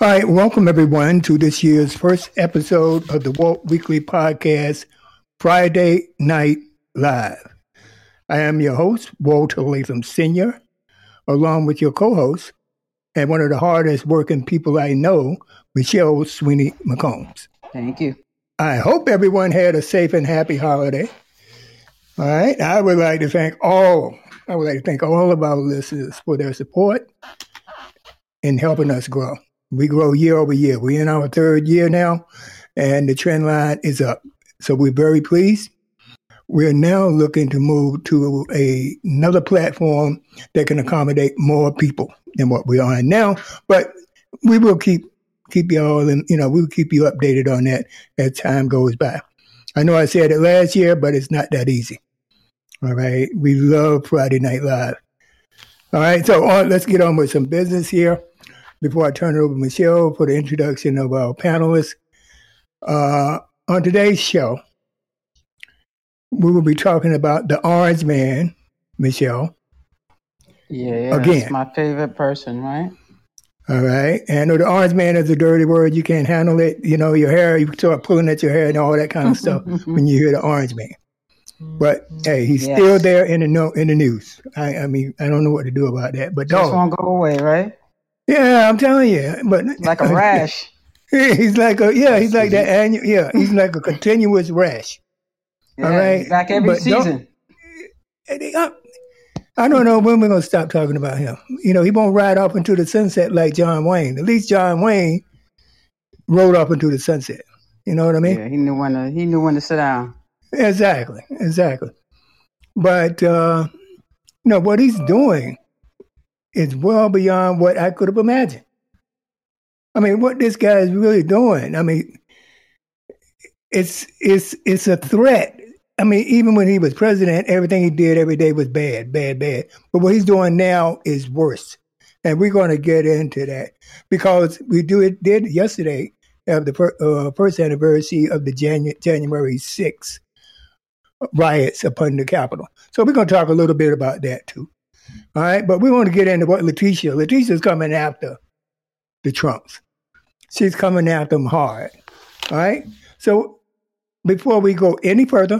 All right, welcome everyone to this year's first episode of the Walt Weekly Podcast, Friday Night Live. I am your host, Walter Latham Sr., along with your co-host and one of the hardest working people I know, Michelle Sweeney McCombs. Thank you. I hope everyone had a safe and happy holiday. All right, I would like to thank all of our listeners for their support in helping us grow. We grow year over year. We're in our third year now, and the trend line is up. So we're very pleased. We're now looking to move to another platform that can accommodate more people than what we are in now. But we will keep y'all, and we'll keep you updated on that as time goes by. I know I said it last year, but it's not that easy. All right, we love Friday Night Live. All right, so let's get on with some business here. Before I turn it over to Michelle for the introduction of our panelists, on today's show, we will be talking about the Orange Man, Michelle. Yeah, again. That's my favorite person, right? All right. And I know the Orange Man is a dirty word. You can't handle it. Your hair, you start pulling at your hair and all that kind of stuff when you hear the Orange Man. But hey, he's still there in the news. I mean, I don't know what to do about that. But just won't go away, right? Yeah, I'm telling you. But like a rash. He's like that annual. Yeah, he's like a continuous rash. Yeah, all right, like every season. I don't know when we're gonna stop talking about him. He won't ride off into the sunset like John Wayne. At least John Wayne rode off into the sunset. You know what I mean? Yeah, he knew when to sit down. Exactly. But what he's doing is well beyond what I could have imagined. I mean, what this guy is really doing. I mean, it's a threat. I mean, even when he was president, everything he did every day was bad. But what he's doing now is worse. And we're going to get into that because we did yesterday have the first anniversary of the January 6th riots upon the Capitol. So we're going to talk a little bit about that too. All right. But we want to get into what Letitia's coming after the Trumps. She's coming after them hard. All right. So before we go any further,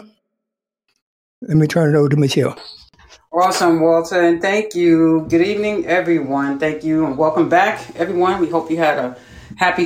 let me turn it over to Michelle. Awesome, Walter, and thank you. Good evening, everyone. Thank you, and welcome back, everyone. We hope you had a happy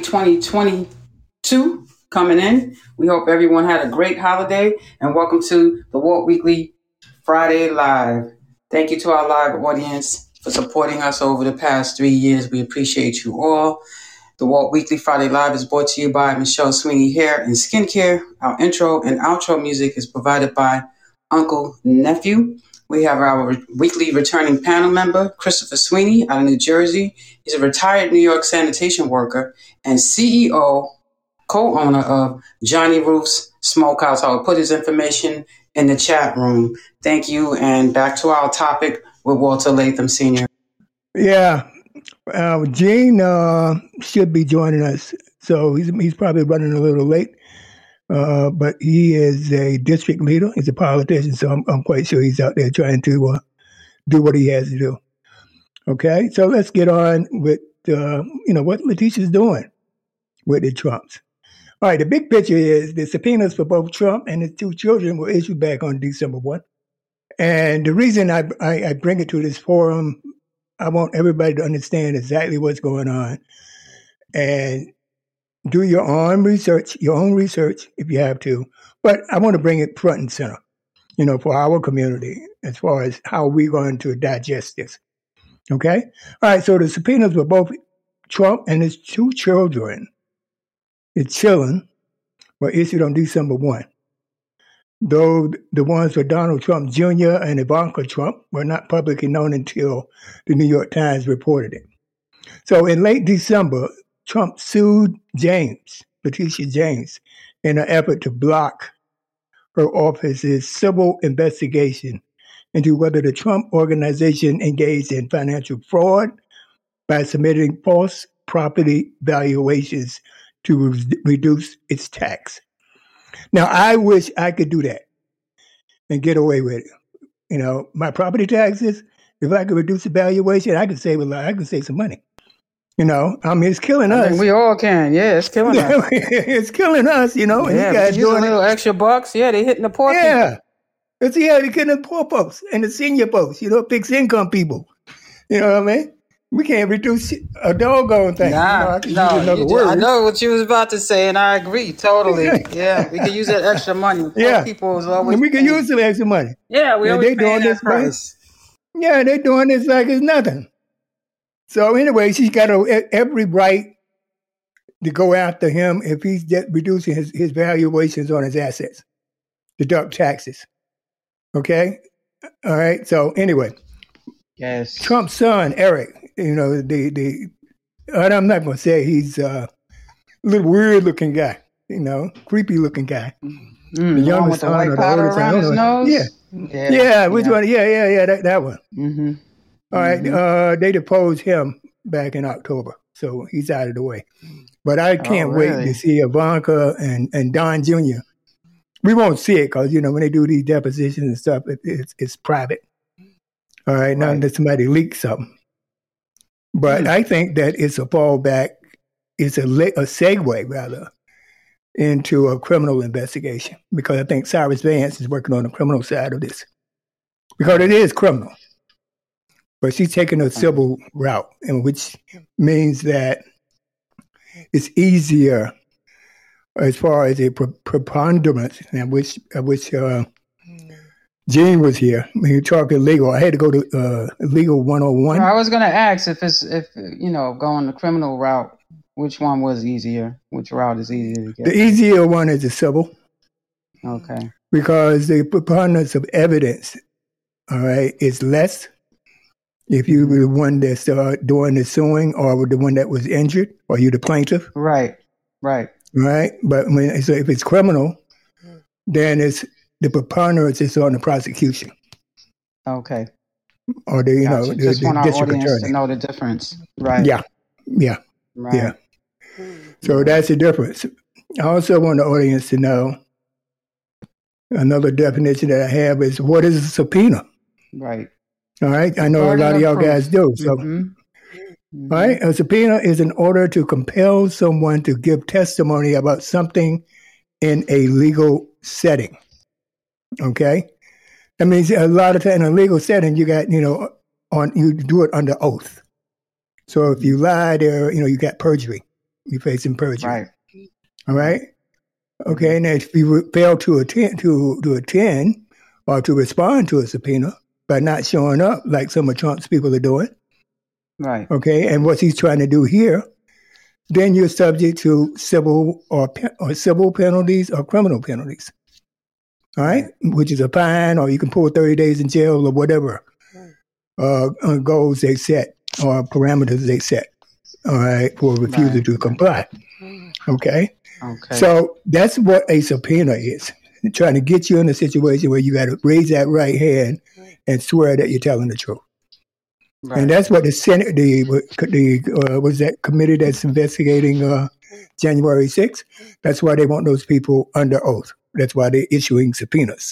2022 coming in. We hope everyone had a great holiday, and welcome to the Walt Weekly Friday Live. Thank you to our live audience for supporting us over the past 3 years. We appreciate you all. The Walt Weekly Friday Live is brought to you by Michelle Sweeney Hair and Skincare. Our intro and outro music is provided by Uncle Nephew. We have our weekly returning panel member, Christopher Sweeney out of New Jersey. He's a retired New York sanitation worker and CEO, co-owner of Johnny Roof's Smokehouse. I'll put his information in the chat room. Thank you. And back to our topic with Walter Latham Sr. Yeah. Gene should be joining us. So he's probably running a little late. But he is a district leader. He's a politician, so I'm quite sure he's out there trying to do what he has to do. Okay, so let's get on with what Letitia's doing with the Trumps. All right, the big picture is the subpoenas for both Trump and his two children were issued back on December 1. And the reason I bring it to this forum, I want everybody to understand exactly what's going on and do your own research if you have to. But I want to bring it front and center, for our community as far as how we're going to digest this. Okay? All right, so the subpoenas were both Trump and his two children, his children, were issued on December 1. Though the ones for Donald Trump Jr. and Ivanka Trump were not publicly known until the New York Times reported it. So in late December, Trump sued Letitia James, in an effort to block her office's civil investigation into whether the Trump organization engaged in financial fraud by submitting false property valuations to reduce its tax. Now, I wish I could do that and get away with it. My property taxes, if I could reduce the valuation, I could save a lot. I could save some money. It's killing us. I think we all can. Yeah, it's killing us. It's killing us, and Yeah, you guys use a doing little extra bucks. Yeah, they hitting the poor people. Yeah. They're getting the poor folks and the senior folks, fixed income people. You know what I mean? We can't reduce a doggone thing. Nah, I know what you was about to say, and I agree totally. Yeah, we can use that extra money. Poor people is always. And we can use the extra money. Yeah, we always paying that price. Yeah, they're doing this like it's nothing. So anyway, she's got every right to go after him if he's reducing his valuations on his assets, deduct taxes. Okay? All right. So anyway. Yes. Trump's son, Eric, I'm not going to say he's a little weird looking guy, creepy looking guy. The youngest with the white powder around his nose? Yeah. Which one? Yeah, that one. Mm-hmm. All right. They deposed him back in October, so he's out of the way. But I can't wait to see Ivanka and Don Jr. We won't see it because, when they do these depositions and stuff, it's private. All right, not unless somebody leaks something. But I think that it's a fallback, it's a segue, rather, into a criminal investigation. Because I think Cyrus Vance is working on the criminal side of this. Because it is criminal. But she's taking a civil route, which means that it's easier as far as a preponderance, which Gene was here. When you're talking legal, I had to go to Legal 101. I was going to ask if going the criminal route, which one was easier? Which route is easier to get? The easier one is the civil. Okay. Because the preponderance of evidence, all right, is less if you were the one that's doing the suing or the one that was injured, or you the plaintiff. Right. Right. But if it's criminal, then the preponderance is on the prosecution. Okay. Or the just want our district audience attorney to know the difference. Right. Yeah. Right. Yeah. So that's the difference. I also want the audience to know another definition that I have is what is a subpoena? Right. All right. I know a lot of y'all guys do. So, all right. A subpoena is an order to compel someone to give testimony about something in a legal setting. Okay. That means a lot of times in a legal setting, you got, you do it under oath. So if you lie there, you got perjury. You're facing perjury. Right. All right. Okay. Now, if you fail to attend or to respond to a subpoena by not showing up, like some of Trump's people are doing. Right. Okay. And what he's trying to do here, then you're subject to civil or civil penalties or criminal penalties. All right. Which is a fine, or you can pull 30 days in jail or whatever goals they set or parameters they set. All right. For refusal to comply. Okay. So that's what a subpoena is. Trying to get you in a situation where you got to raise that right hand and swear that you're telling the truth. Right. And that's what the Senate, was that committee that's investigating January 6th? That's why they want those people under oath. That's why they're issuing subpoenas.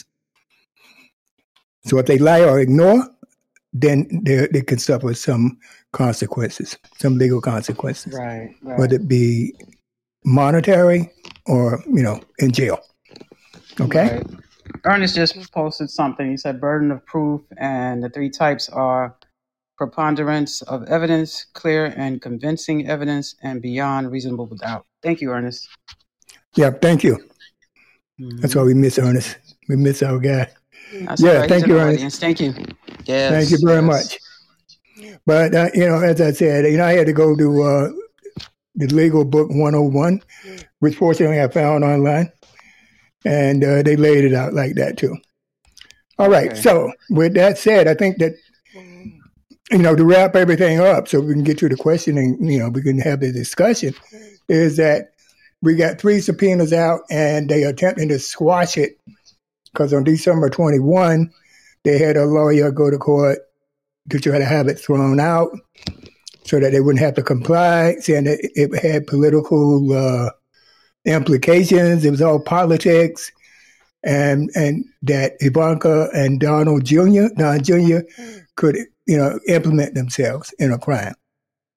So if they lie or ignore, then they can suffer some consequences, some legal consequences. Right. Whether it be monetary or, in jail. Okay? Right. Ernest just posted something. He said burden of proof, and the three types are preponderance of evidence, clear and convincing evidence, and beyond reasonable doubt. Thank you, Ernest. Yeah, thank you. Mm-hmm. That's why we miss Ernest. We miss our guy. That's right. Thank you, Ernest. Thank you. Yes, thank you very much. But, as I said, I had to go to the Legal Book 101, which fortunately I found online. And they laid it out like that, too. All right. Okay. So with that said, I think that, to wrap everything up so we can get to the question and, we can have the discussion, is that we got 3 subpoenas out and they attempting to squash it because on December 21, they had a lawyer go to court to try to have it thrown out so that they wouldn't have to comply, saying that it had political implications. It was all politics, and that Ivanka and Don Jr. could, implement themselves in a crime.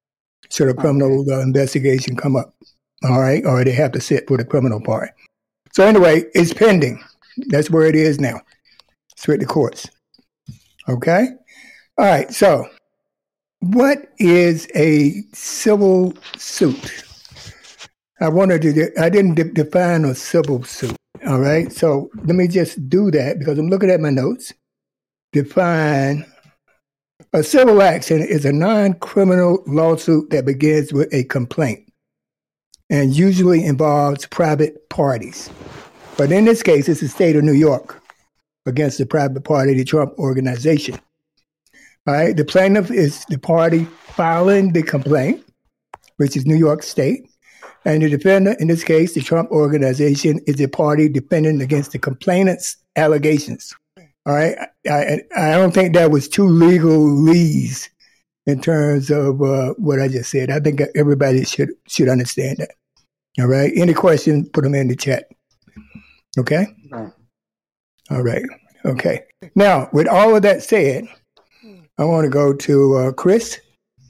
should a criminal investigation come up. All right, or they have to sit for the criminal part. So anyway, it's pending. That's where it is now. It's with the courts. Okay? All right, so what is a civil suit? I didn't define a civil suit. All right, so let me just do that because I'm looking at my notes. Define a civil action is a non-criminal lawsuit that begins with a complaint and usually involves private parties. But in this case, it's the state of New York against the private party, the Trump Organization. All right, the plaintiff is the party filing the complaint, which is New York State. And the defendant, in this case, the Trump Organization, is the party defending against the complainant's allegations. All right, I don't think that was too legalese in terms of what I just said. I think everybody should understand that. All right. Any questions, put them in the chat. Okay? All right. Okay. Now, with all of that said, I want to go to Chris.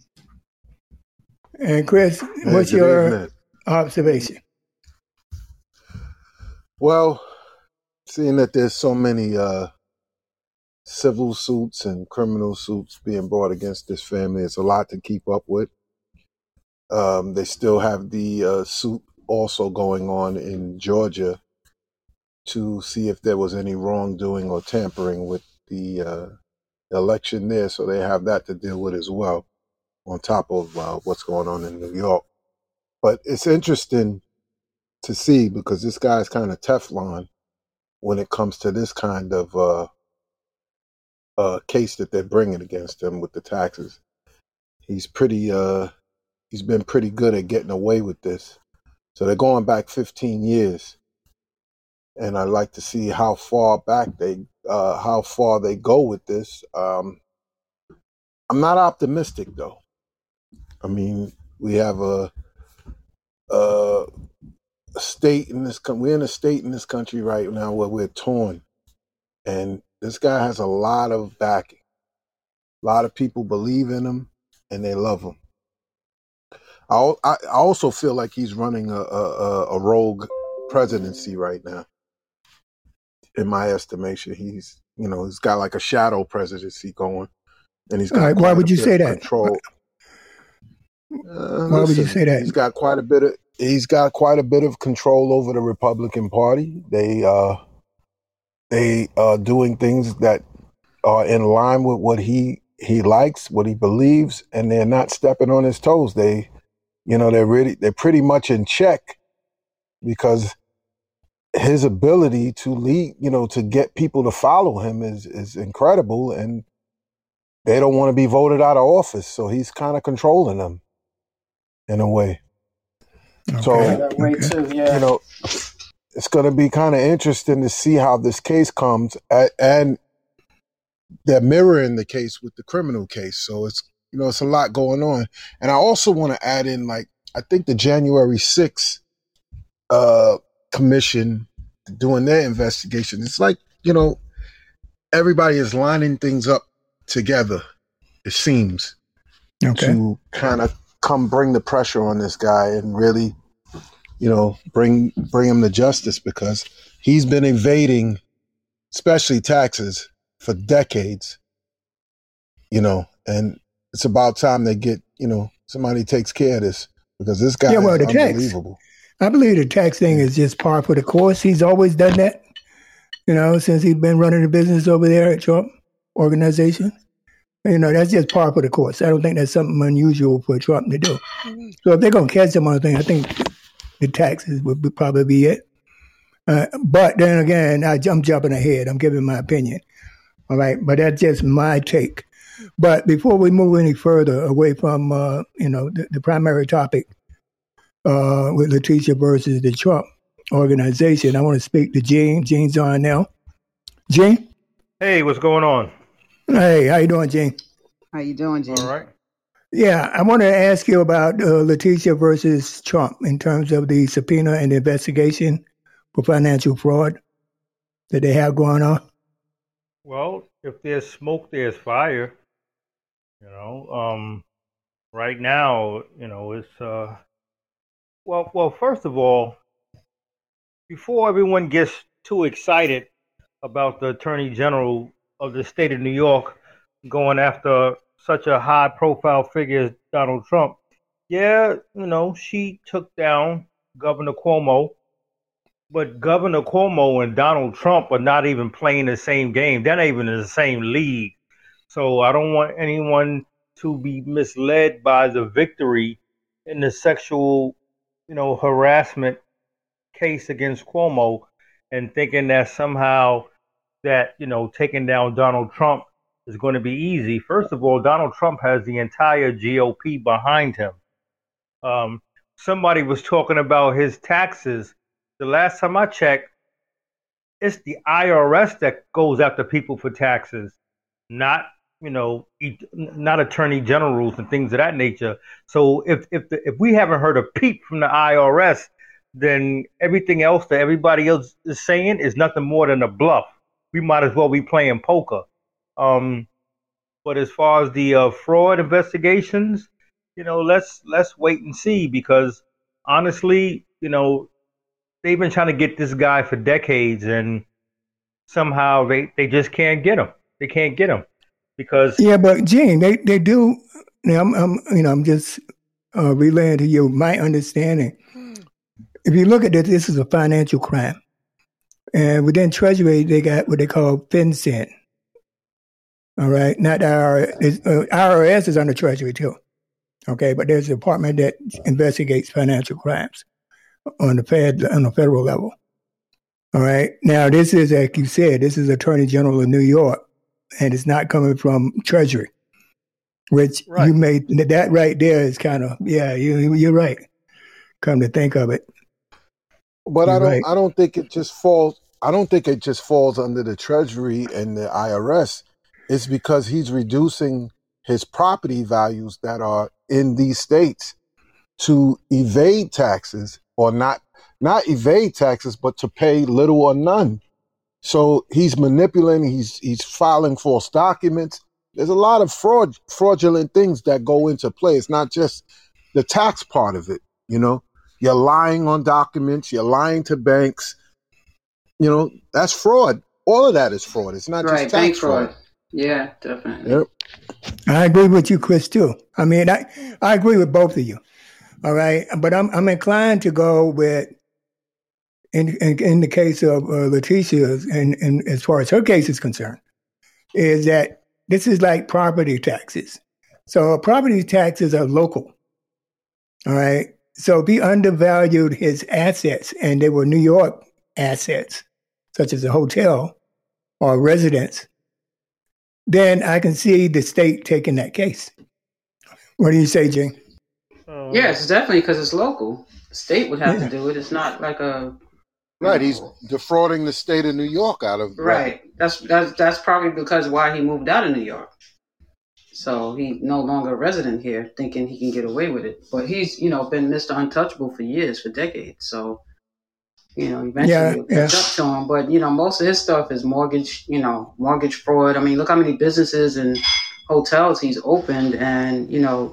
And Chris, what's your observation? Well, seeing that there's so many civil suits and criminal suits being brought against this family, it's a lot to keep up with. They still have the suit also going on in Georgia to see if there was any wrongdoing or tampering with the election there. So they have that to deal with as well, on top of what's going on in New York. But it's interesting to see because this guy's kind of Teflon when it comes to this kind of case that they're bringing against him with the taxes. He's been pretty good at getting away with this. So they're going back 15 years. And I'd like to see how far they go with this. I'm not optimistic though. I mean, we have a state in this we're in a state in this country right now where we're torn. And this guy has a lot of backing. A lot of people believe in him and they love him. I also feel like he's running a rogue presidency right now. In my estimation, he's got like a shadow presidency going, and he's got. All right, why would you say that? Control. Why would you say that? He's got quite a bit of control over the Republican Party. They are doing things that are in line with what he likes, what he believes, and they're not stepping on his toes. They're pretty much in check because his ability to lead, to get people to follow him is incredible, and they don't want to be voted out of office. So he's kind of controlling them in a way. Okay. So, that way too, yeah. It's going to be kind of interesting to see how this case comes, and they're mirroring the case with the criminal case. So it's a lot going on. And I also want to add in, I think the January 6th commission doing their investigation. It's like, everybody is lining things up together, it seems, to kind of bring the pressure on this guy and really, bring him to justice because he's been evading, especially taxes, for decades, and it's about time they get, somebody takes care of this because this guy is unbelievable. I believe the tax thing is just par for the course. He's always done that, since he's been running the business over there at Trump Organization. That's just par for the course. I don't think that's something unusual for Trump to do. So if they're going to catch him on the thing, I think the taxes would probably be it. But then again, I'm jumping ahead. I'm giving my opinion. All right. But that's just my take. But before we move any further away from, the primary topic with Letitia versus the Trump Organization, I want to speak to Gene. Gene's on now. Gene? Hey, what's going on? Hey, how you doing, Gene? How you doing, Gene? All right. Yeah, I want to ask you about Letitia versus Trump in terms of the subpoena and investigation for financial fraud that they have going on. Well, if there's smoke, there's fire. right now, it's well. First of all, before everyone gets too excited about the Attorney General of the state of New York going after such a high-profile figure as Donald Trump, yeah, she took down Governor Cuomo, but Governor Cuomo and Donald Trump are not even playing the same game. They're not even in the same league. So I don't want anyone to be misled by the victory in the sexual, harassment case against Cuomo and thinking that somehow that, taking down Donald Trump is going to be easy. First of all, Donald Trump has the entire GOP behind him. Somebody was talking about his taxes. The last time I checked, it's the IRS that goes after people for taxes, not not attorney generals and things of that nature. So if we haven't heard a peep from the IRS, then everything else that everybody else is saying is nothing more than a bluff. We might as well be playing poker. But as far as the fraud investigations, let's wait and see, because honestly, they've been trying to get this guy for decades, and somehow they just can't get him. They can't get him because but Gene, they do. Now I'm just relaying to you my understanding. If you look at this is a financial crime, and within Treasury they got what they call FinCEN. All right, not IRS. IRS is under Treasury too. Okay, but there's a department that investigates financial crimes on the federal level. All right. Now, this is, like you said, this is Attorney General of New York, and it's not coming from Treasury, which you made that right there is kind of, you're right. Come to think of it. But I don't think it just falls under the Treasury and the IRS. It's because he's reducing his property values that are in these states to evade taxes, or not evade taxes, but to pay little or none. So he's manipulating, he's filing false documents. There's a lot of fraudulent things that go into play. It's not just the tax part of it, You're lying on documents, you're lying to banks. That's fraud. All of that is fraud. It's not just tax fraud. Yeah, definitely. Yep. I agree with you, Chris, too. I mean, I agree with both of you. All right. But I'm inclined to go with, in the case of Letitia's, and as far as her case is concerned, is that this is like property taxes. So property taxes are local. All right. So if he undervalued his assets, and they were New York assets, such as a hotel or a residence, then I can see the state taking that case. What do you say, Jane? Yes, definitely, because it's local. The state would have to do it. It's not like a... Right, he's defrauding the state of New York out of... Right. That's probably because why he moved out of New York. So he's no longer a resident here, thinking he can get away with it. But he's, been Mr. Untouchable for years, for decades. So, eventually it'll catch up to him. But, most of his stuff is mortgage fraud. I mean, look how many businesses and hotels he's opened and,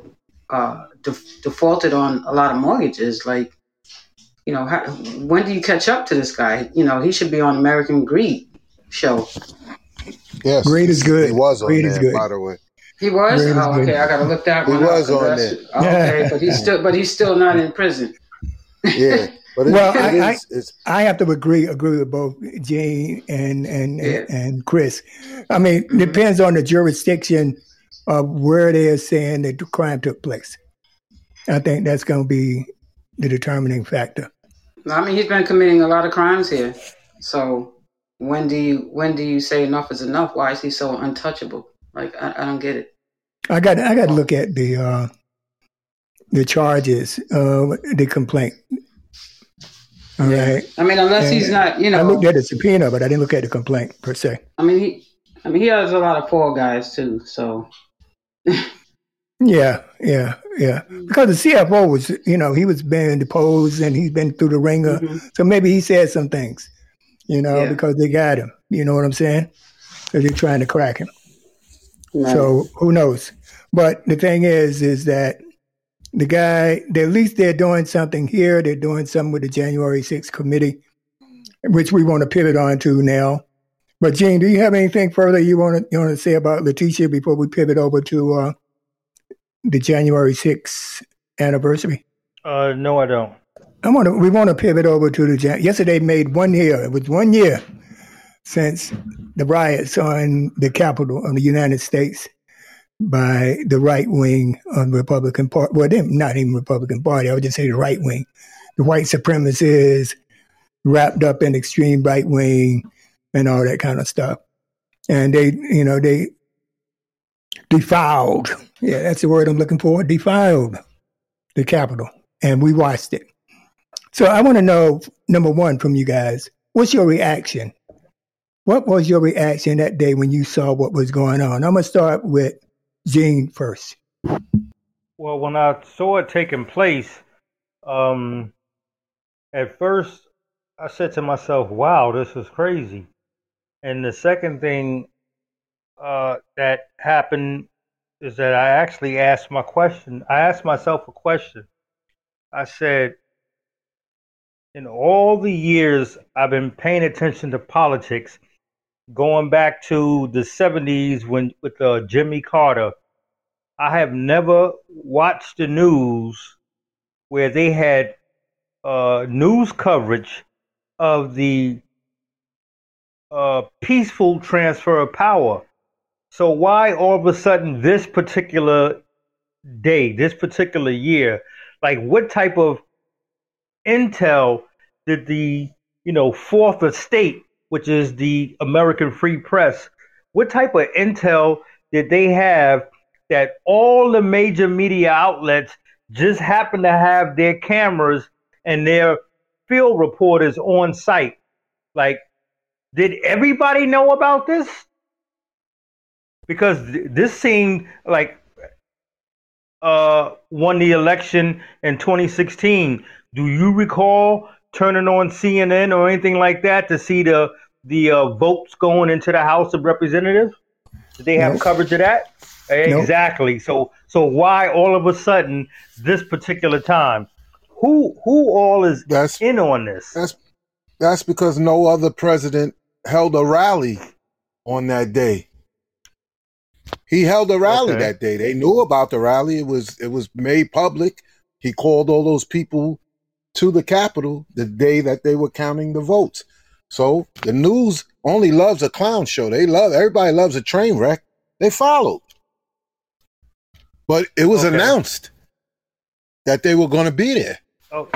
defaulted on a lot of mortgages. Like, when do you catch up to this guy? He should be on American Greed show. Yes. Greed is good. He was on Greed there, is good. by the way. He was? Oh, okay. I got to look that one up. He was on there. Okay, but he's still not in prison. Yeah. But I have to agree with both Jane and Chris. I mean, it depends on the jurisdiction of where they're saying that the crime took place. I think that's going to be the determining factor. I mean, he's been committing a lot of crimes here. So when do you say enough is enough? Why is he so untouchable? Like, I don't get it. I got to look at the charges, the complaint. All right. I mean, unless he's not, I looked at the subpoena, but I didn't look at the complaint per se. I mean, he has a lot of poor guys too. So. Yeah. Because the CFO was, he was being deposed and he's been through the ringer. Mm-hmm. So maybe he said some things, because they got him. You know what I'm saying? So they're trying to crack him. Right. So who knows? But the thing is that the guy, at least they're doing something here. They're doing something with the January 6th committee, which we want to pivot on to now. But Gene, do you have anything further you want to say about Letitia before we pivot over to the January 6th anniversary? No, I don't. We want to pivot over to yesterday made 1 year. It was 1 year since the riots on the Capitol of the United States by the right wing of the Republican Party. Well, they're not even Republican Party. I would just say the right wing. The white supremacists wrapped up in extreme right wing and all that kind of stuff. And they defiled. Yeah, that's the word I'm looking for. Defiled the Capitol. And we watched it. So I want to know, number one, from you guys, what's your reaction? What was your reaction that day when you saw what was going on? I'm going to start with Gene first. Well, when I saw it taking place, at first I said to myself, wow, this is crazy. And the second thing that happened is that I actually asked myself a question. I said, in all the years I've been paying attention to politics, going back to the 70s with Jimmy Carter, I have never watched the news where they had news coverage of the peaceful transfer of power. So why all of a sudden this particular day, this particular year, like what type of intel did the Fourth Estate, which is the American Free Press, what type of intel did they have that all the major media outlets just happen to have their cameras and their field reporters on site? Like, did everybody know about this? Because this seemed like won the election in 2016. Do you recall turning on CNN or anything like that to see the votes going into the House of Representatives? Did they have coverage of that? Nope. Exactly. So why all of a sudden this particular time? Who all is in on this? That's because no other president held a rally on that day. He held a rally that day. They knew about the rally. It was made public. He called all those people to the Capitol the day that they were counting the votes. So the news only loves a clown show. Everybody loves a train wreck. They followed. But it was announced that they were going to be there. Oh.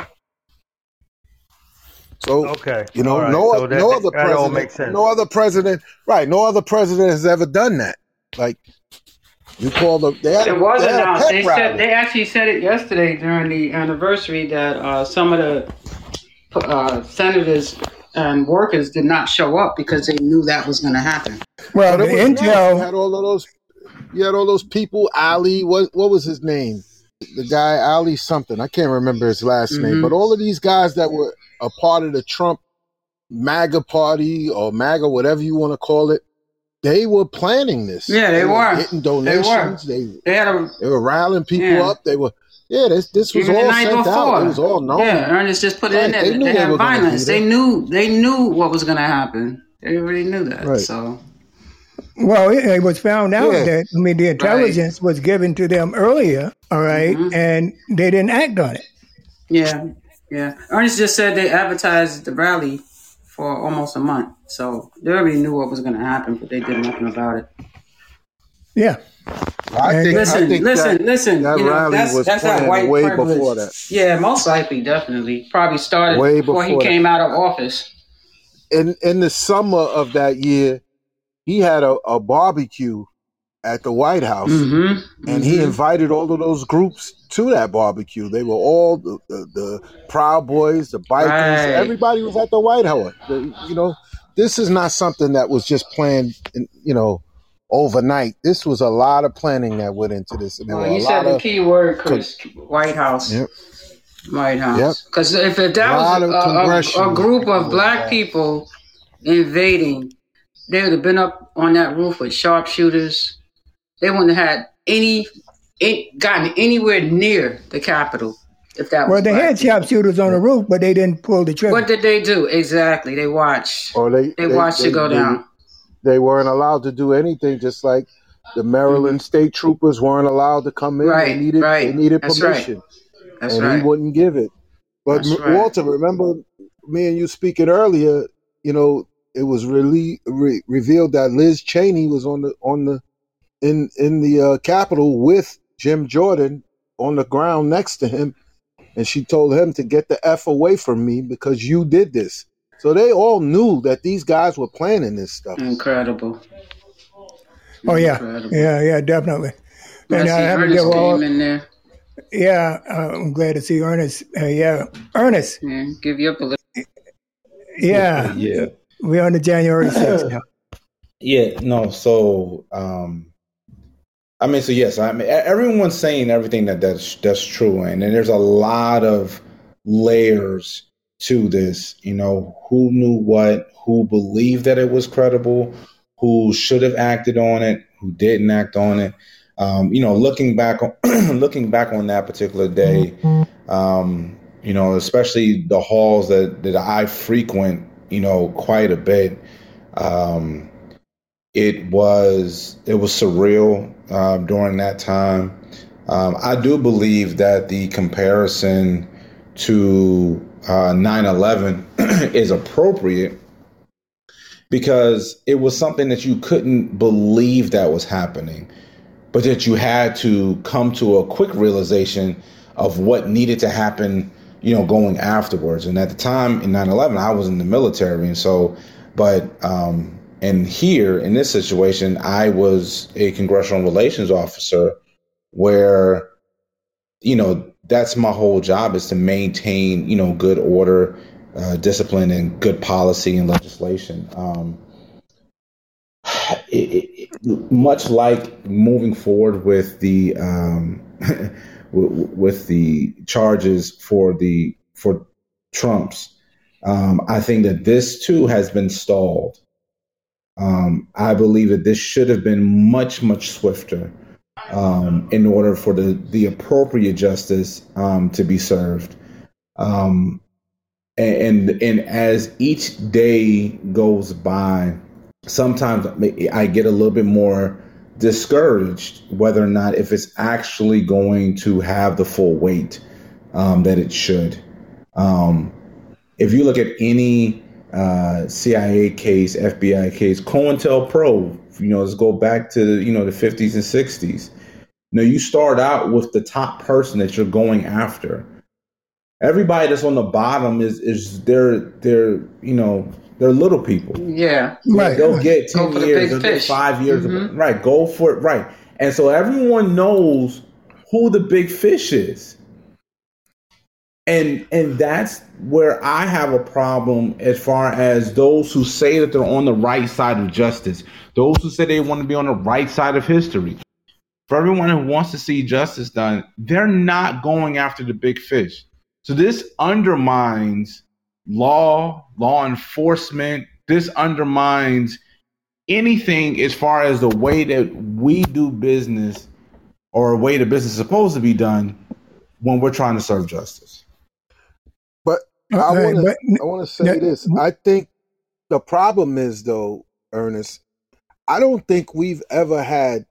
So, no other president has ever done that. Like, you call them. It was announced. They actually said it yesterday during the anniversary that some of the senators and workers did not show up because they knew that was going to happen. Well, the intel had all of those. You had all those people. Ali, what was his name? The guy Ali something. I can't remember his last name. But all of these guys that were a part of the Trump MAGA party or MAGA, whatever you want to call it, they were planning this. Yeah, they were getting donations. They were riling people up. They were. Yeah, this was even all sent out. It was all known. Yeah, Ernest just put it in there. They had violence. They knew what was going to happen. They already knew that. Right. So. Well, it was found out that the intelligence was given to them earlier. All right, and they didn't act on it. Yeah. Ernest just said they advertised the rally for almost a month, so they already knew what was going to happen, but they did nothing about it. Yeah. Listen. That rally was planned white way privilege. Before that. Yeah, most likely, definitely. Probably started way before he came out of office. In the summer of that year, he had a barbecue at the White House, and he invited all of those groups to that barbecue. They were all the Proud Boys, the bikers. Right. Everybody was at the White House. This is not something that was just planned, overnight. This was a lot of planning that went into this. And you said the key word, Chris, White House. Yep. White House. Because if that was a group of black people invading, they would have been up on that roof with sharpshooters. They wouldn't have had any gotten anywhere near the Capitol. If that well, was they had sharpshooters on the roof, but they didn't pull the trigger. What did they do? Exactly. They watched. Or They watched it go down. They weren't allowed to do anything, just like the Maryland state troopers weren't allowed to come in. Right, They needed That's permission. Right. That's and right. he wouldn't give it. But Walter, remember me and you speaking earlier, you know, it was really revealed that Liz Cheney was in the Capitol with Jim Jordan on the ground next to him, and she told him to get the F away from me because you did this. So they all knew that these guys were planning this stuff. Incredible. Oh yeah, definitely. And I have Ernest came in there. Yeah, I'm glad to see Ernest. Ernest. Yeah, give you up a little. Yeah. We're on the January 6th now. Yeah, no. So, I mean, so yes, I mean, everyone's saying everything that's true, and there's a lot of layers to this. You know, who knew what, who believed that it was credible, who should have acted on it, who didn't act on it. You know, looking back on that particular day, you know, especially the halls that I frequent, you know, quite a bit. It was surreal during that time. I do believe that the comparison to 9/11 is appropriate because it was something that you couldn't believe that was happening, but that you had to come to a quick realization of what needed to happen, you know, going afterwards. And at the time in 9/11, I was in the military. And so, and here in this situation, I was a congressional relations officer where, you know, that's my whole job is to maintain, you know, good order, discipline and good policy and legislation. Much like moving forward with the with the charges for Trump's, I think that this too has been stalled. I believe that this should have been much swifter in order for the appropriate justice to be served. And as each day goes by, sometimes I get a little bit more discouraged whether or not if it's actually going to have the full weight that it should. If you look at any CIA case, FBI case, COINTELPRO, you know, let's go back to, you know, the 50s and 60s. You know, you start out with the top person that you're going after. Everybody that's on the bottom is they're you know, they're little people. Yeah. Right. They'll get 10 years, they'll get 5 years. Right. Go for it. Right. And so everyone knows who the big fish is. And that's where I have a problem as far as those who say that they're on the right side of justice, those who say they want to be on the right side of history. For everyone who wants to see justice done, they're not going after the big fish. So this undermines law enforcement. This undermines anything as far as the way that we do business or a way the business is supposed to be done when we're trying to serve justice. But I want to say this. I think the problem is, though, Ernest, I don't think we've ever had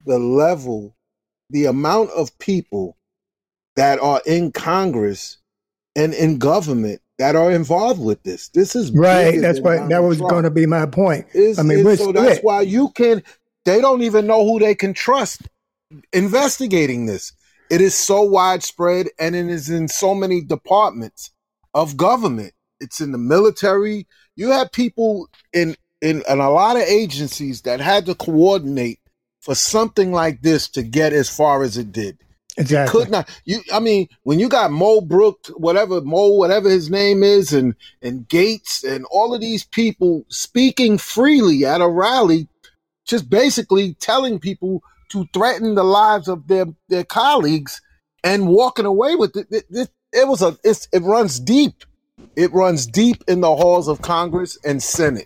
the amount of people that are in Congress and in government that are involved with this. This is right. That's why that was going to be my point. That's why they don't even know who they can trust investigating this. It is so widespread and it is in so many departments of government. It's in the military. You have people in a lot of agencies that had to coordinate for something like this to get as far as it did. Exactly. Could not. I mean, when you got Mo Brooks, whatever his name is, and Gates and all of these people speaking freely at a rally, just basically telling people to threaten the lives of their colleagues and walking away with it. It runs deep. It runs deep in the halls of Congress and Senate.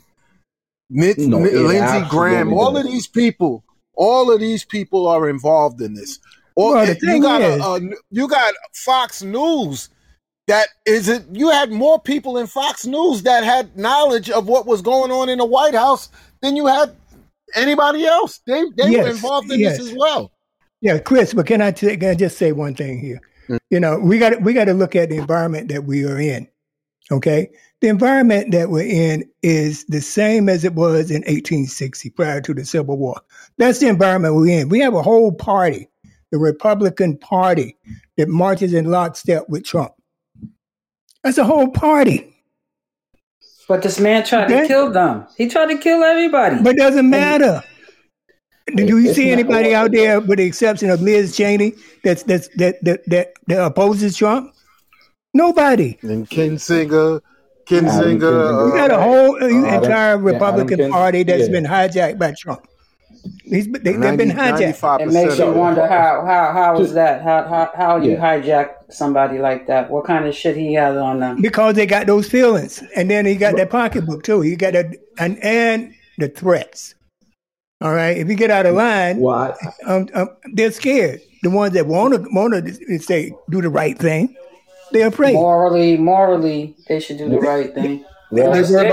Lindsey Graham, all of these people are involved in this. Or Well, the thing you got Fox News. That is it. You had more people in Fox News that had knowledge of what was going on in the White House than you had anybody else. They were involved in this as well. Yeah, Chris. But can I just say one thing here? You know, we got to look at the environment that we are in. Okay, the environment that we're in is the same as it was in 1860, prior to the Civil War. That's the environment we're in. We have a whole party, the Republican Party, that marches in lockstep with Trump. That's a whole party. But this man tried to kill them. He tried to kill everybody. But it doesn't matter. Do you see anybody out there, with the exception of Liz Cheney, that opposes Trump? Nobody. And Kinzinger. We got a whole entire Republican Party that's been hijacked by Trump. They've been hijacked. It makes you wonder how is that? How you hijack somebody like that? What kind of shit he has on them? Because they got those feelings, and then he got that pocketbook too. He got and the threats. All right, if you get out of line, they're scared. The ones that want to say do the right thing, they're afraid. Morally, they should do the right thing. They're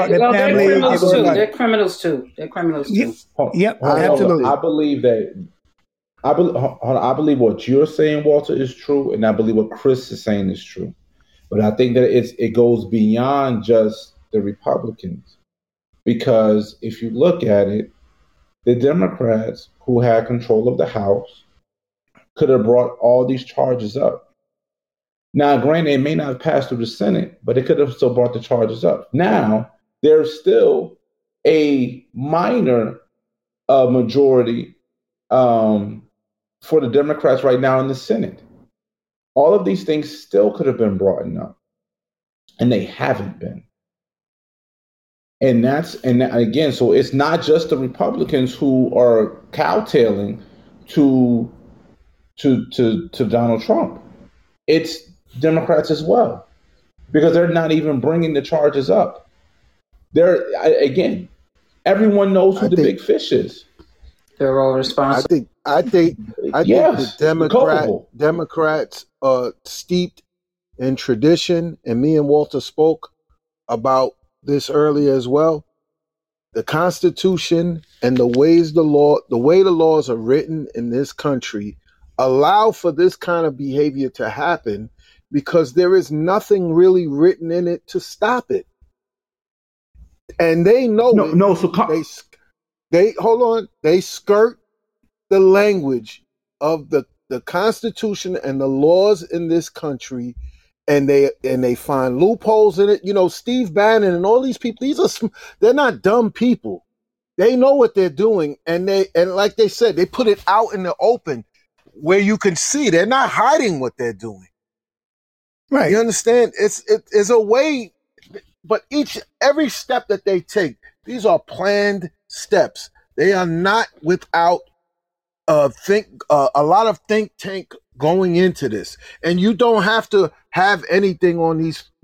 criminals too. They're criminals too. Yep, absolutely. I believe that. I believe what you're saying, Walter, is true, and I believe what Chris is saying is true. But I think that it goes beyond just the Republicans, because if you look at it, the Democrats who had control of the House could have brought all these charges up. Now, granted, it may not have passed through the Senate, but it could have still brought the charges up. Now, there's still a minor majority for the Democrats right now in the Senate. All of these things still could have been brought up, and they haven't been. And again, so it's not just the Republicans who are cowtailing to Donald Trump. It's Democrats as well, because they're not even bringing the charges up. Again, everyone knows who the big fish is. They're all responsible. I think the Democrats are steeped in tradition, and me and Walter spoke about this earlier as well. The Constitution and the way the laws are written in this country allow for this kind of behavior to happen, because there is nothing really written in it to stop it. And they know they skirt the language of the Constitution and the laws in this country, and they find loopholes in it. You know, Steve Bannon and all these people, they're not dumb people. They know what they're doing, and like they said, they put it out in the open where you can see. They're not hiding what they're doing. Right. You understand? It's a way, but every step that they take, these are planned steps. They are not without a lot of think tank going into this. And you don't have to have anything on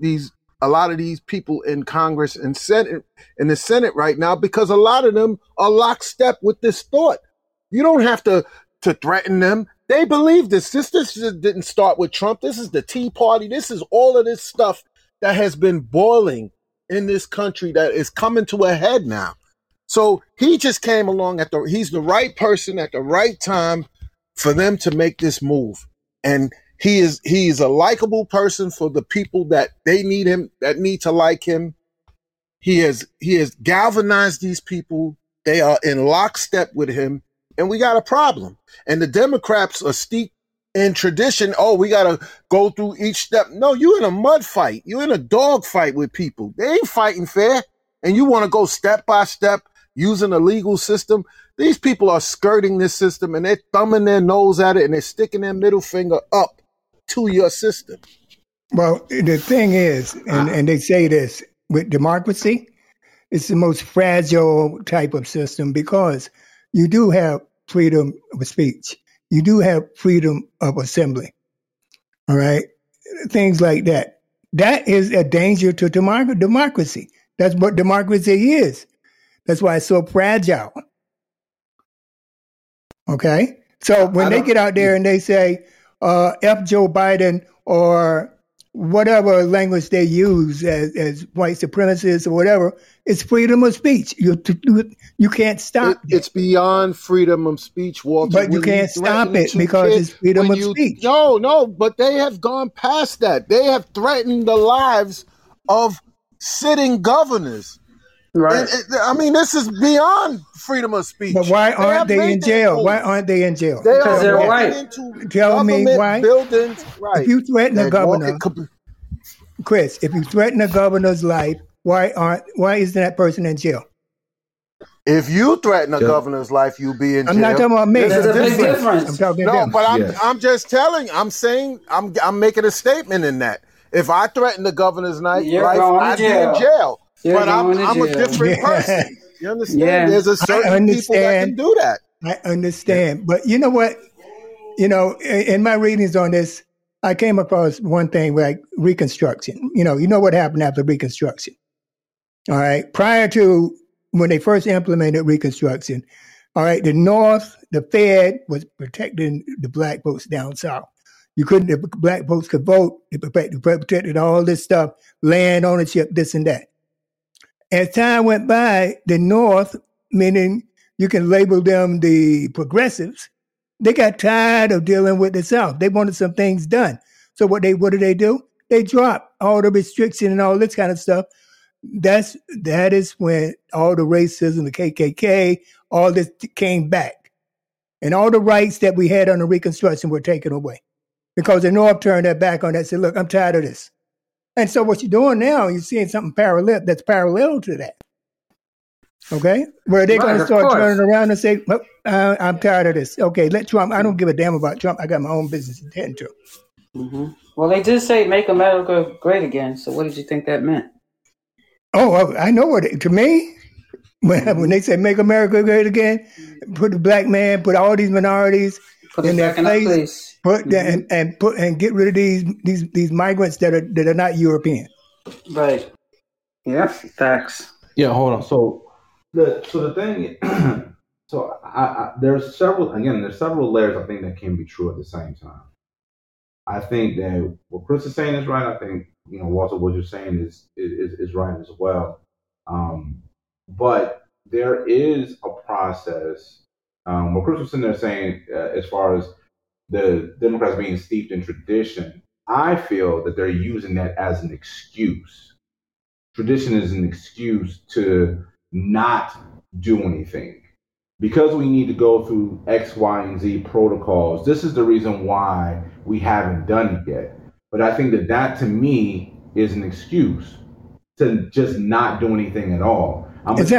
a lot of these people in Congress and in the Senate right now, because a lot of them are lockstep with this thought. You don't have to threaten them. They believe this. This didn't start with Trump. This is the Tea Party. This is all of this stuff that has been boiling in this country that is coming to a head now. So he just came along he's the right person at the right time for them to make this move. And he is a likable person for the people that they need him, that need to like him. He has galvanized these people. They are in lockstep with him, and we got a problem. And the Democrats are steeped in tradition. Oh, we got to go through each step. No, you're in a mud fight. You're in a dog fight with people. They ain't fighting fair. And you want to go step by step using a legal system. These people are skirting this system, and they're thumbing their nose at it, and they're sticking their middle finger up to your system. Well, the thing is, and they say this, with democracy, it's the most fragile type of system, because you do have freedom of speech. You do have freedom of assembly. All right? Things like that. That is a danger to democracy. That's what democracy is. That's why it's so fragile. Okay? So when they get out there and they say, F Joe Biden or whatever language they use as white supremacists or whatever, it's freedom of speech. You can't stop it. It's beyond freedom of speech, Walter. But you can't stop it because it's freedom of speech. No, but they have gone past that. They have threatened the lives of sitting governors. Right. I mean, this is beyond freedom of speech. But why aren't they in jail? Why aren't they in jail? Because they're white. Tell me why. Buildings, right. If you threaten a governor, Chris, if you threaten a governor's life, why isn't that person in jail? If you threaten a governor's life, you'll be in jail. I'm not talking about me. There's a big difference. I'm talking no, them. but I'm just telling. I'm making a statement in that. If I threaten the governor's life, I'd be in jail. But I'm a different person. You understand? Yeah. There's a certain people that can do that. I understand. But you know what? In my readings on this, I came across one thing like Reconstruction. You know what happened after Reconstruction. All right. Prior to when they first implemented Reconstruction, all right, the North, the Fed was protecting the black folks down south. The black folks could vote. They protected all this stuff, land ownership, this and that. As time went by, the North, meaning you can label them the progressives, they got tired of dealing with the South. They wanted some things done. So what did they do? They dropped all the restriction and all this kind of stuff. That is when all the racism, the KKK, all this came back. And all the rights that we had under Reconstruction were taken away. Because the North turned their back on that and said, look, I'm tired of this. And so what you're doing now, you're seeing something parallel to that. Okay? Where they're going to start turning around and say, well, I'm tired of this. Okay, let Trump, I don't give a damn about Trump. I got my own business to tend to. Mm-hmm. Well, they did say make America great again. So what did you think that meant? Oh, I know to me, when they say make America great again, put the black man, put all these minorities in their place. And get rid of these migrants that are not European. Right. Yeah. Facts. Yeah. Hold on. So the thing. So there's several layers I think that can be true at the same time. I think that what Chris is saying is right. I think Walter, what you're saying is right as well. But there is a process. What Chris was sitting there saying as far as the Democrats being steeped in tradition, I feel that they're using that as an excuse. Tradition is an excuse to not do anything. Because we need to go through X, Y, and Z protocols, this is the reason why we haven't done it yet. But I think that to me is an excuse to just not do anything at all. I'm going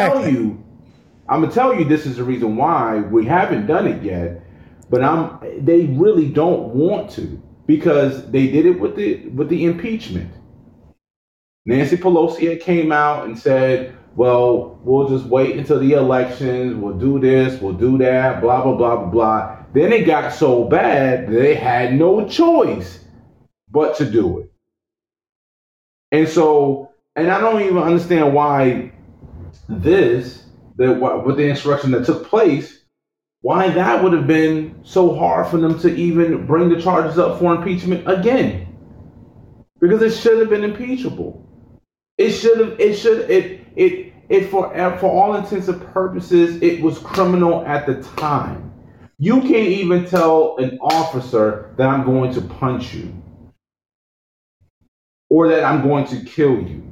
to tell you this is the reason why we haven't done it yet. But they really don't want to because they did it with the impeachment. Nancy Pelosi came out and said, well, we'll just wait until the elections. We'll do this. We'll do that. Blah, blah, blah, blah, blah. Then it got so bad that they had no choice but to do it. And I don't even understand why with the insurrection that took place, why that would have been so hard for them to even bring the charges up for impeachment again. Because it should have been impeachable. For all intents and purposes, it was criminal at the time. You can't even tell an officer that I'm going to punch you or that I'm going to kill you.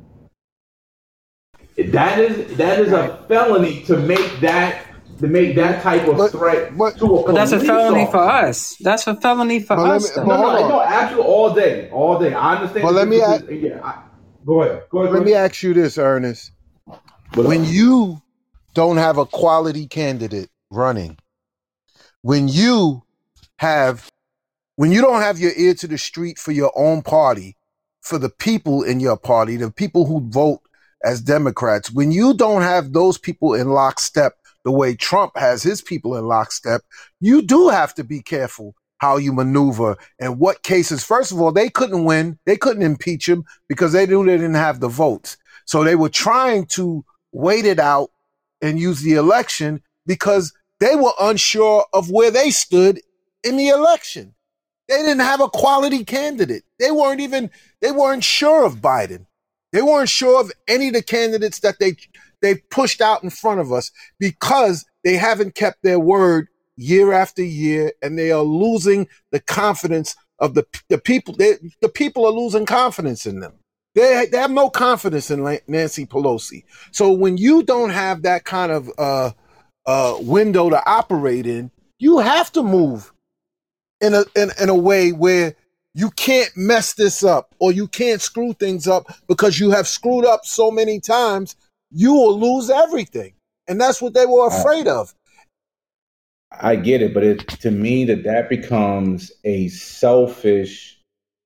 That is a felony to make that type of threat to a police. But that's a felony for us. That's a felony for us. No, absolutely, all day. I understand. Well, go ahead. Let me ask you this, Ernest. When you don't have a quality candidate running, when you don't have your ear to the street for your own party, for the people in your party, the people who vote as Democrats, when you don't have those people in lockstep the way Trump has his people in lockstep, you do have to be careful how you maneuver and what cases. First of all, they couldn't win. They couldn't impeach him because they knew they didn't have the votes. So they were trying to wait it out and use the election because they were unsure of where they stood in the election. They didn't have a quality candidate. They weren't sure of Biden. They weren't sure of any of the candidates that they pushed out in front of us because they haven't kept their word year after year, and they are losing the confidence of the people. The people are losing confidence in them. They have no confidence in Nancy Pelosi. So when you don't have that kind of window to operate in, you have to move in a way where you can't mess this up or you can't screw things up, because you have screwed up so many times, you will lose everything. And that's what they were afraid of. I get it, but to me that becomes a selfish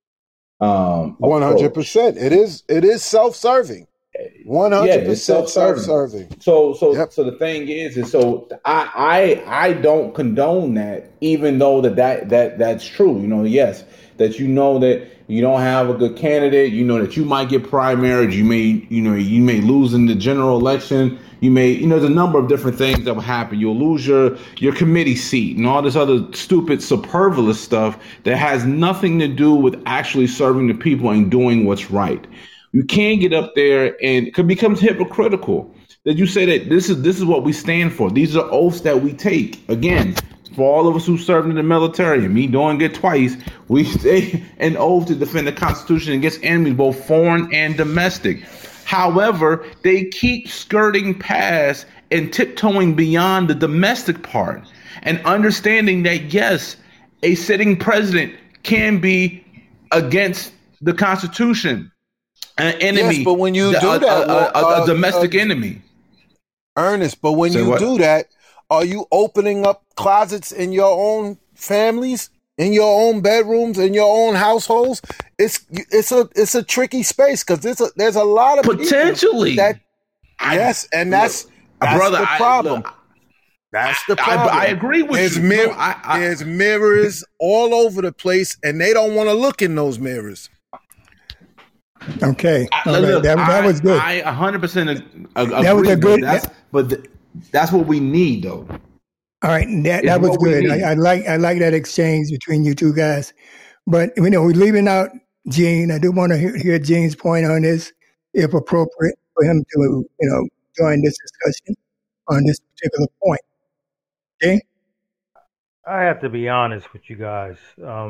100%. It is self-serving. 100% it's self-serving. So the thing is so I don't condone that, even though that's true. Yes, that that you don't have a good candidate, that you might get primaried, you may lose in the general election, there's a number of different things that will happen. You'll lose your committee seat and all this other stupid superfluous stuff that has nothing to do with actually serving the people and doing what's right. You can't get up there, and it becomes hypocritical that you say that this is what we stand for. These are oaths that we take. Again, for all of us who served in the military, and me doing it twice, we take an oath to defend the Constitution against enemies, both foreign and domestic. However, they keep skirting past and tiptoeing beyond the domestic part and understanding that, yes, a sitting president can be against the Constitution. An enemy, yes, but when you do that, a domestic enemy. Ernest, but when you do that, are you opening up closets in your own families, in your own bedrooms, in your own households? It's a tricky space, because there's a lot of potentially that's the problem. That's the problem. I agree with you. There's mirrors all over the place, and they don't want to look in those mirrors. Okay, look, that was good. I 100% agree. That was a good. That's what we need, though. All right, that was good. I like that exchange between you two guys. But we're leaving out Gene. I do want to hear Gene's point on this, if appropriate for him to join this discussion on this particular point. Gene? I have to be honest with you guys.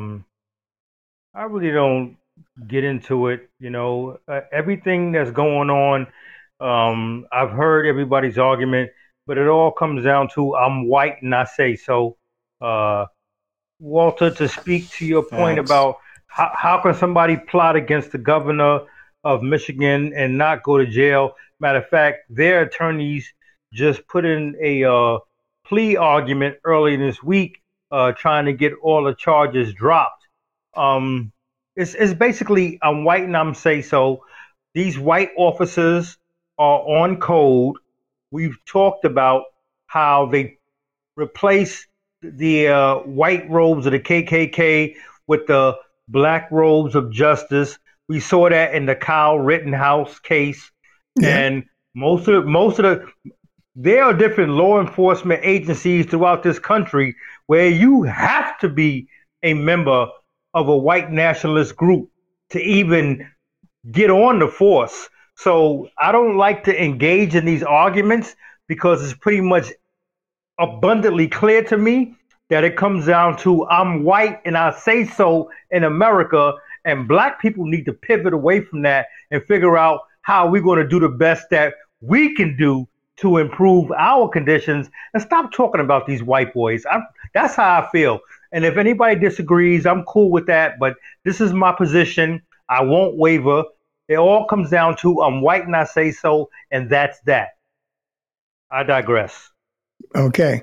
I really don't get into it. Everything that's going on, I've heard everybody's argument, but it all comes down to I'm white and I say so. Walter, to speak to your point about how can somebody plot against the governor of Michigan and not go to jail? Matter of fact, their attorneys just put in a plea argument early this week, trying to get all the charges dropped. It's basically I'm white and I'm say so. These white officers are on code. We've talked about how they replace the white robes of the KKK with the black robes of justice. We saw that in the Kyle Rittenhouse case, and most of there are different law enforcement agencies throughout this country where you have to be a member of a white nationalist group to even get on the force. So I don't like to engage in these arguments, because it's pretty much abundantly clear to me that it comes down to I'm white and I say so in America, and black people need to pivot away from that and figure out how we're going to do the best that we can do to improve our conditions, and stop talking about these white boys. That's how I feel. And if anybody disagrees, I'm cool with that. But this is my position. I won't waver. It all comes down to I'm white and I say so, and that's that. I digress. Okay.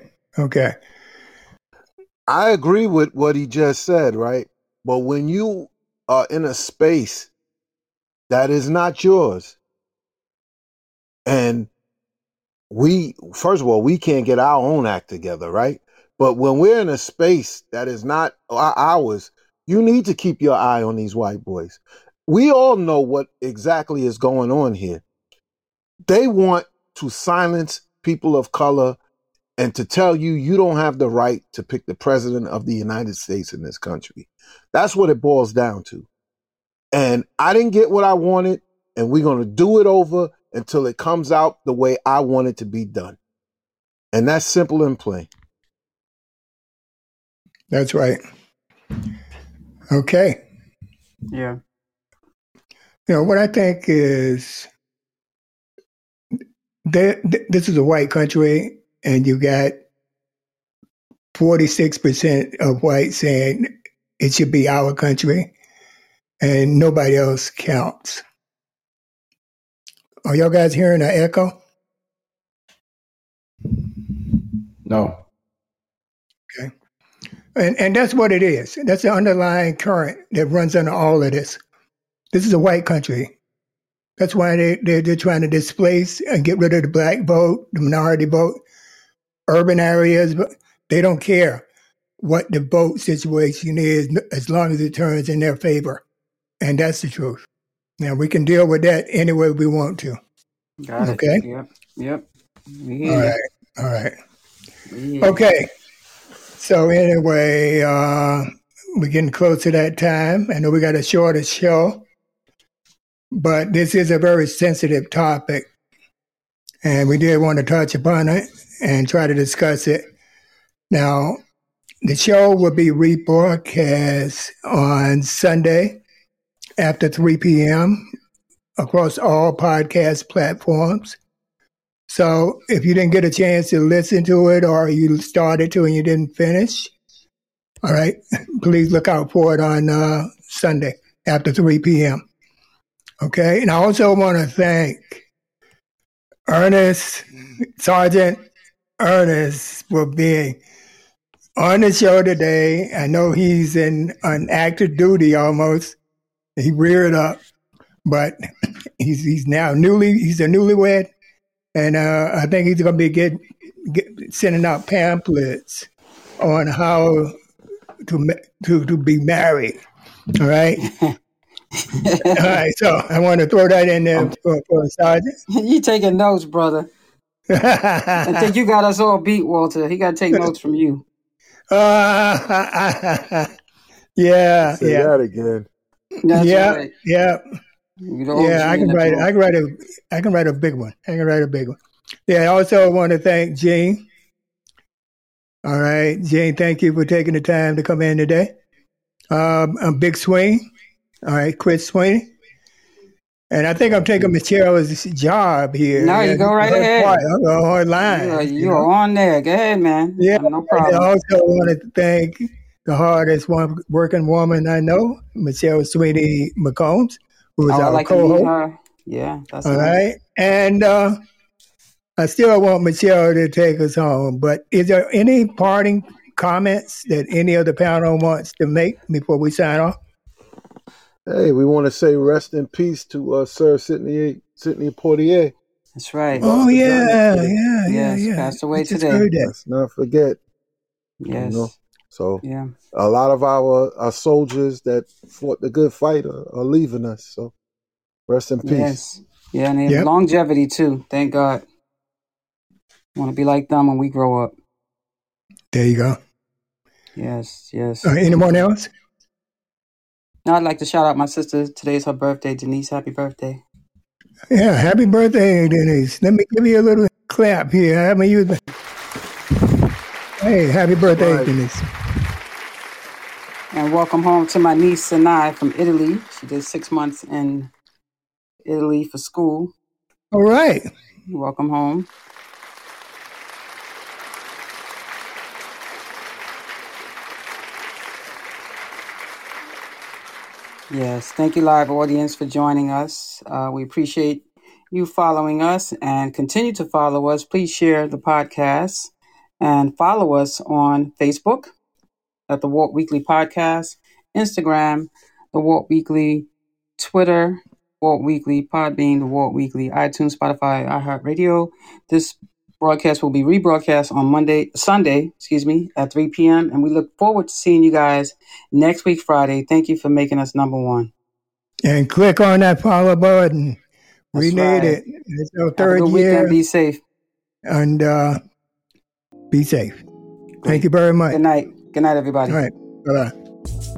I agree with what he just said, right? But when you are in a space that is not yours, and first of all, we can't get our own act together, right? But when we're in a space that is not ours, you need to keep your eye on these white boys. We all know what exactly is going on here. They want to silence people of color and to tell you you don't have the right to pick the president of the United States in this country. That's what it boils down to. And I didn't get what I wanted, and we're going to do it over until it comes out the way I want it to be done. And that's simple and plain. That's right. Okay. Yeah. What I think is this is a white country, and you got 46% of whites saying it should be our country, and nobody else counts. Are y'all guys hearing an echo? No. Okay. And that's what it is. That's the underlying current that runs under all of this. This is a white country. That's why they're trying to displace and get rid of the black vote, the minority vote, urban areas. But they don't care what the vote situation is as long as it turns in their favor. And that's the truth. Now, we can deal with that any way we want to. Got it. Okay? Yep. All right. Okay. So anyway, we're getting close to that time. I know we got a shorter show, but this is a very sensitive topic, and we did want to touch upon it and try to discuss it. Now, the show will be rebroadcast on Sunday after 3 p.m. across all podcast platforms. So if you didn't get a chance to listen to it, or you started to and you didn't finish, all right, please look out for it on Sunday after 3 p.m. Okay? And I also want to thank Sergeant Ernest, for being on the show today. I know he's on active duty almost. He reared up, but he's now he's a newlywed. And I think he's going to be sending out pamphlets on how to be married. All right. All right. So I want to throw that in there for Sergeant. You taking notes, brother? I think you got us all beat, Walter. He got to take notes from you. Yeah. Say that again. That's right. Yeah. I can write a big one. Yeah, I also want to thank Gene. All right, Gene, thank you for taking the time to come in today. I'm Big Swing. All right, Chris Swing. And I think I'm taking Michelle's job here. No, you go right ahead. I'll go online. You're on there. Go ahead, man. Yeah, no problem. I also want to thank the hardest working woman I know, Michelle Sweeney McCombs, who is our co-host. Yeah, that's all right. And I still want Michelle to take us home. But is there any parting comments that any of the panel wants to make before we sign off? Hey, we want to say rest in peace to Sir Sidney Poitier. That's right. Oh, yeah. Passed away today. Let's not forget. Yes. So a lot of our soldiers that fought the good fight are leaving us. So rest in peace. Yes. Yeah, and they have longevity too. Thank God. Want to be like them when we grow up. There you go. Yes. Anyone else? I'd like to shout out my sister. Today's her birthday. Denise, happy birthday. Yeah, happy birthday, Denise. Let me give you a little clap here. Hey, happy birthday, Denise. And welcome home to my niece, Sinai, from Italy. She did 6 months in Italy for school. All right. Welcome home. Yes, thank you, live audience, for joining us. We appreciate you following us and continue to follow us. Please share the podcast and follow us on Facebook at the Walt Weekly Podcast, Instagram, the Walt Weekly, Twitter, Walt Weekly, Podbean, the Walt Weekly, iTunes, Spotify, iHeartRadio. This broadcast will be rebroadcast on Sunday, at 3 p.m. And we look forward to seeing you guys next week, Friday. Thank you for making us number one. And click on that follow button. We need it. It's our third year. Be safe. And Be safe. Thank you very much. Good night. Good night, everybody. All right. Bye-bye.